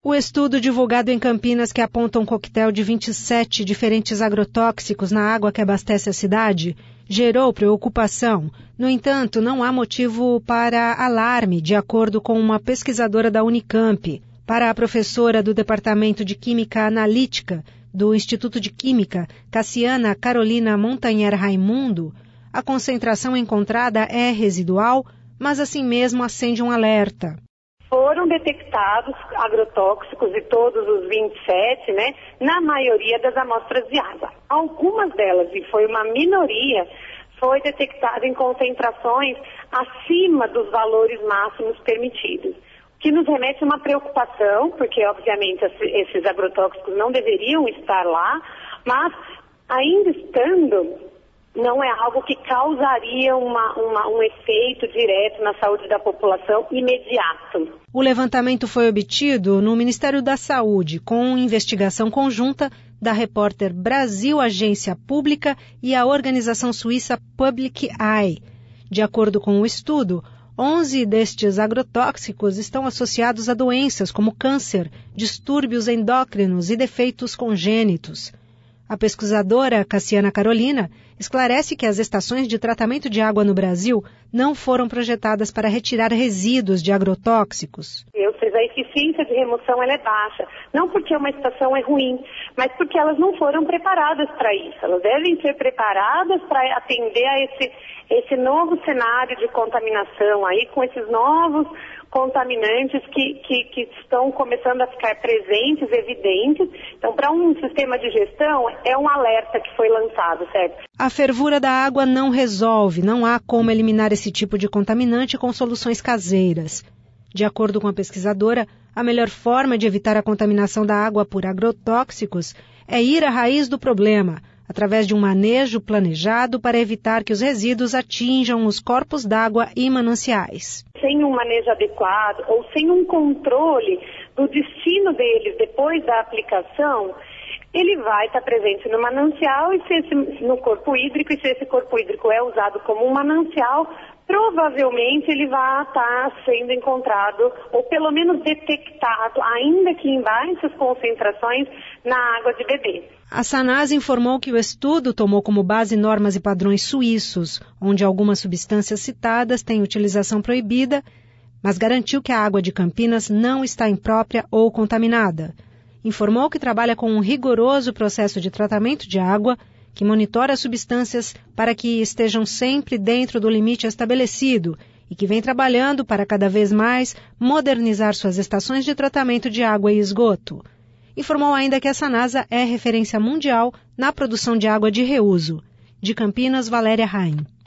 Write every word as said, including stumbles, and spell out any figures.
O estudo divulgado em Campinas, que aponta um coquetel de vinte e sete diferentes agrotóxicos na água que abastece a cidade, gerou preocupação. No entanto, não há motivo para alarme, de acordo com uma pesquisadora da Unicamp. Para a professora do Departamento de Química Analítica do Instituto de Química, Cassiana Carolina Montanher Raimundo, a concentração encontrada é residual, mas assim mesmo acende um alerta. Foram detectados agrotóxicos de todos os vinte e sete, né, na maioria das amostras de água. Algumas delas, e foi uma minoria, foi detectado em concentrações acima dos valores máximos permitidos, o que nos remete a uma preocupação, porque obviamente esses agrotóxicos não deveriam estar lá, mas ainda estando, não é algo que causaria uma, uma, um efeito direto na saúde da população imediato. O levantamento foi obtido no Ministério da Saúde, com investigação conjunta da repórter Brasil Agência Pública e a organização suíça Public Eye. De acordo com o estudo, onze destes agrotóxicos estão associados a doenças como câncer, distúrbios endócrinos e defeitos congênitos. A pesquisadora Cassiana Carolina esclarece que as estações de tratamento de água no Brasil não foram projetadas para retirar resíduos de agrotóxicos. Ou seja, a eficiência de remoção ela é baixa, não porque uma estação é ruim, mas porque elas não foram preparadas para isso. Elas devem ser preparadas para atender a esse, esse novo cenário de contaminação, aí com esses novos contaminantes que, que, que estão começando a ficar presentes, evidentes. Então, para um sistema de gestão, é um alerta que foi lançado, certo? A fervura da água não resolve, não há como eliminar esse tipo de contaminante com soluções caseiras. De acordo com a pesquisadora, a melhor forma de evitar a contaminação da água por agrotóxicos é ir à raiz do problema, através de um manejo planejado para evitar que os resíduos atinjam os corpos d'água e mananciais. Sem um manejo adequado ou sem um controle do destino deles depois da aplicação, ele vai estar presente no manancial e se esse, no corpo hídrico, e se esse corpo hídrico é usado como um manancial, provavelmente ele vai estar sendo encontrado, ou pelo menos detectado, ainda que em baixas concentrações, na água de beber. A Sanasa informou que o estudo tomou como base normas e padrões suíços, onde algumas substâncias citadas têm utilização proibida, mas garantiu que a água de Campinas não está imprópria ou contaminada. Informou que trabalha com um rigoroso processo de tratamento de água, que monitora as substâncias para que estejam sempre dentro do limite estabelecido e que vem trabalhando para cada vez mais modernizar suas estações de tratamento de água e esgoto. Informou ainda que a Sanasa é referência mundial na produção de água de reuso. De Campinas, Valéria Rain.